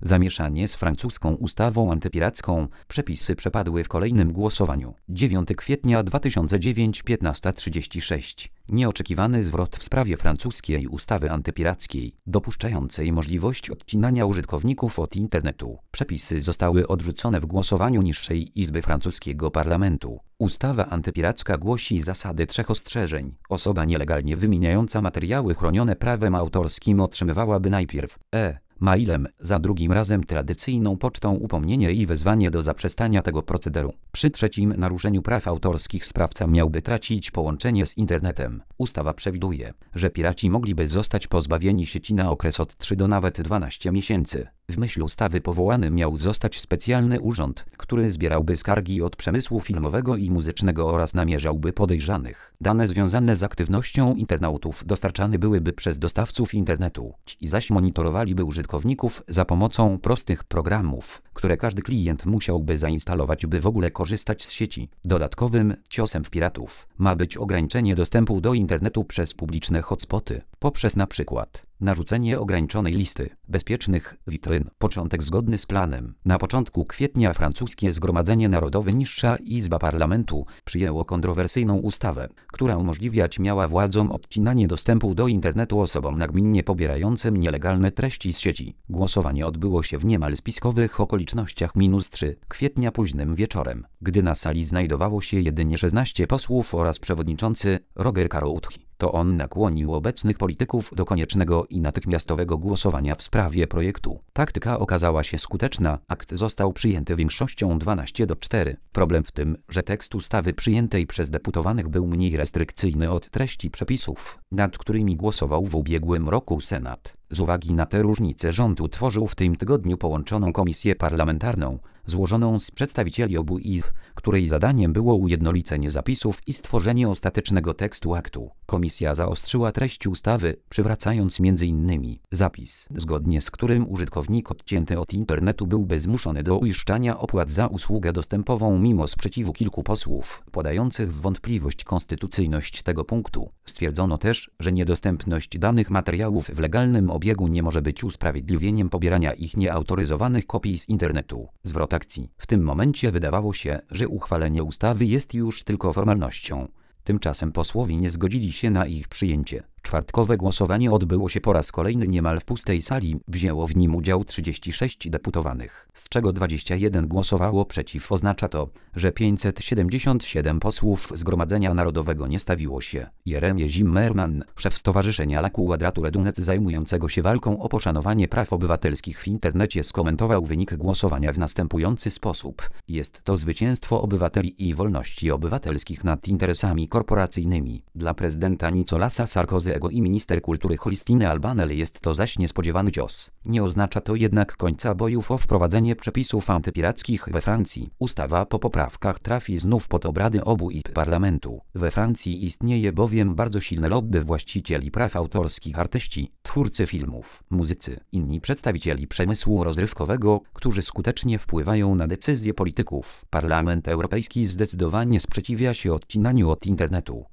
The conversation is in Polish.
Zamieszanie z francuską ustawą antypiracką. Przepisy przepadły w kolejnym głosowaniu. 9 kwietnia 2009, 15:36. Nieoczekiwany zwrot w sprawie francuskiej ustawy antypirackiej, dopuszczającej możliwość odcinania użytkowników od internetu. Przepisy zostały odrzucone w głosowaniu niższej izby francuskiego parlamentu. Ustawa antypiracka głosi zasady 3 ostrzeżeń. Osoba nielegalnie wymieniająca materiały chronione prawem autorskim otrzymywałaby najpierw mailem, za drugim razem tradycyjną pocztą upomnienie i wezwanie do zaprzestania tego procederu. Przy trzecim naruszeniu praw autorskich sprawca miałby tracić połączenie z internetem. Ustawa przewiduje, że piraci mogliby zostać pozbawieni sieci na okres od 3 do nawet 12 miesięcy. W myśl ustawy powołany miał zostać specjalny urząd, który zbierałby skargi od przemysłu filmowego i muzycznego oraz namierzałby podejrzanych. Dane związane z aktywnością internautów dostarczane byłyby przez dostawców internetu. Ci zaś monitorowaliby użytkowników za pomocą prostych programów, które każdy klient musiałby zainstalować, by w ogóle korzystać z sieci. Dodatkowym ciosem w piratów ma być ograniczenie dostępu do internetu przez publiczne hotspoty, poprzez na przykład narzucenie ograniczonej listy bezpiecznych witryn. Początek zgodny z planem. Na początku kwietnia francuskie Zgromadzenie Narodowe, niższa izba parlamentu, przyjęło kontrowersyjną ustawę, która umożliwiać miała władzom odcinanie dostępu do internetu osobom nagminnie pobierającym nielegalne treści z sieci. Głosowanie odbyło się w niemal spiskowych okolicznościach. 3 kwietnia późnym wieczorem, gdy na sali znajdowało się jedynie 16 posłów oraz przewodniczący Roger Carouthy. To on nakłonił obecnych polityków do koniecznego i natychmiastowego głosowania w sprawie projektu. Taktyka okazała się skuteczna. Akt został przyjęty większością 12:4. Problem w tym, że tekst ustawy przyjętej przez deputowanych był mniej restrykcyjny od treści przepisów, nad którymi głosował w ubiegłym roku Senat. Z uwagi na te różnice rząd utworzył w tym tygodniu połączoną komisję parlamentarną, złożoną z przedstawicieli obu izb, której zadaniem było ujednolicenie zapisów i stworzenie ostatecznego tekstu aktu. Komisja zaostrzyła treść ustawy, przywracając m.in. zapis, zgodnie z którym użytkownik odcięty od internetu byłby zmuszony do uiszczania opłat za usługę dostępową mimo sprzeciwu kilku posłów, podających w wątpliwość konstytucyjność tego punktu. Stwierdzono też, że niedostępność danych materiałów w legalnym obiegu nie może być usprawiedliwieniem pobierania ich nieautoryzowanych kopii z internetu. Zwrot akcji. W tym momencie wydawało się, że uchwalenie ustawy jest już tylko formalnością. Tymczasem posłowie nie zgodzili się na ich przyjęcie. Czwartkowe głosowanie odbyło się po raz kolejny niemal w pustej sali. Wzięło w nim udział 36 deputowanych, z czego 21 głosowało przeciw. Oznacza to, że 577 posłów Zgromadzenia Narodowego nie stawiło się. Jeremy Zimmerman, szef Stowarzyszenia La Quadrature du Net zajmującego się walką o poszanowanie praw obywatelskich w internecie, skomentował wynik głosowania w następujący sposób. Jest to zwycięstwo obywateli i wolności obywatelskich nad interesami korporacyjnymi. Dla prezydenta Nicolasa Sarkozy'ego i minister kultury Christiny Albanel jest to zaś niespodziewany cios. Nie oznacza to jednak końca bojów o wprowadzenie przepisów antypirackich we Francji. Ustawa po poprawkach trafi znów pod obrady obu izb parlamentu. We Francji istnieje bowiem bardzo silne lobby właścicieli praw autorskich, artyści, twórcy filmów, muzycy, inni przedstawicieli przemysłu rozrywkowego, którzy skutecznie wpływają na decyzje polityków. Parlament Europejski zdecydowanie sprzeciwia się odcinaniu od internetu.